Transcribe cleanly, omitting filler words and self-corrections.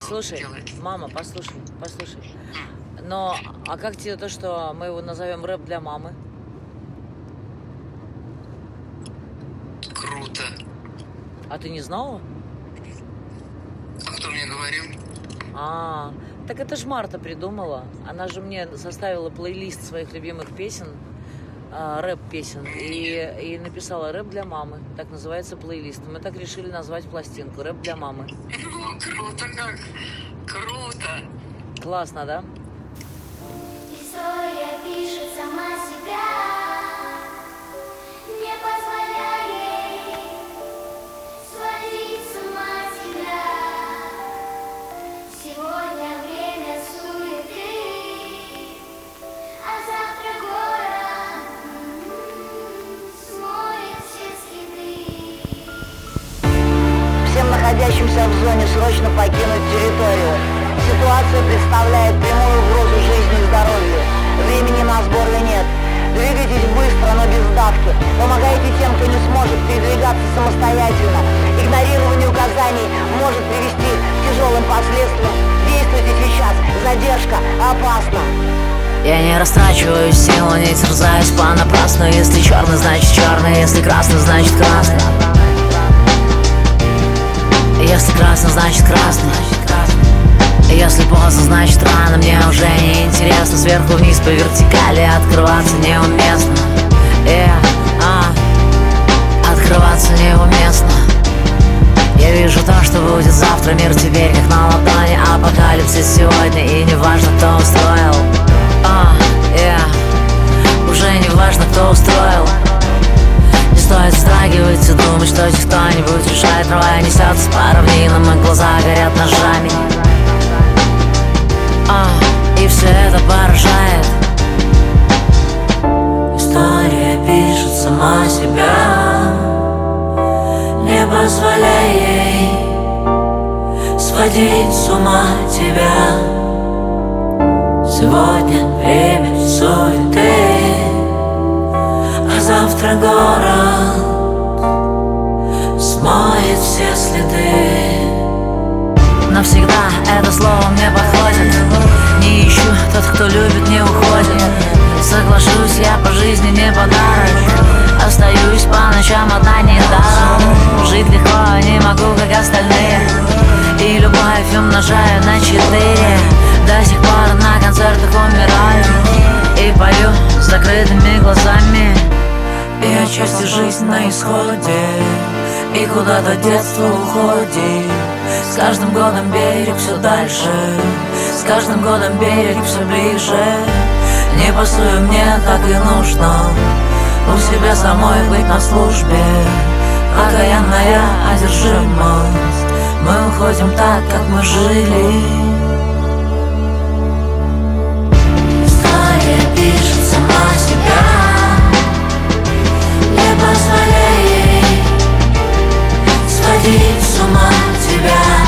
Слушай, делать. мама, послушай. Но, а как тебе то, что мы его назовем рэп для мамы? Круто. А ты не знала? А кто мне говорил? Так это ж Марта придумала. Она же мне составила плейлист своих любимых песен, рэп-песен, и написала рэп для мамы. Так называется плейлист. Мы так решили назвать пластинку рэп для мамы. Ну, круто как. Круто. Классно, да? История пишет сама себя, не позволяя ей сводить с ума тебя. Сегодня время суеты, а завтра город смоет все следы. Всем находящимся в зоне срочно покинуть территорию. Ситуация представляет прямую угрозу жизни и здоровью. Времени на сборы нет. Двигайтесь быстро, но без давки. Помогайте тем, кто не сможет передвигаться самостоятельно. Игнорирование указаний может привести к тяжелым последствиям. Действуйте сейчас. Задержка опасна. Я не растрачиваю силу, не терзаюсь понапрасну. Если черный, значит черный, если красный, значит красный. Если красный, значит красный. Если поздно, значит рано. Мне уже не интересно. Сверху вниз по вертикали открываться неуместно. Открываться неуместно. Я вижу то, что будет завтра. Мир теперь как на ладони. Апокалипсис сегодня, и не важно, кто устроил. Уже не важно, кто устроил. Не стоит вздрагивать и думать, что здесь кто-нибудь решает. Трава несется по равнинам, и глаза горят ножами. И все это поражает. История пишет сама себя, не позволяй ей сводить с ума тебя. Сегодня время суеты, а завтра город смоет все следы. Навсегда это слово мне подходит. Не ищу, тот, кто любит, не уходит. Соглашусь, я по жизни не подарок. Остаюсь по ночам одна недаром. Жить легко не могу, как остальные. И любовь умножаю на 4. До сих пор на концертах умираю и пою с закрытыми глазами. И отчасти жизнь на исходе, и куда-то детство уходит. С каждым годом берег все дальше, с каждым годом берег все ближе. Не пасую, мне так и нужно у себя самой быть на службе. Окаянная одержимость, мы уходим так, как мы жили. История пишет сама себя, не позволяй ей сводить с ума тебя.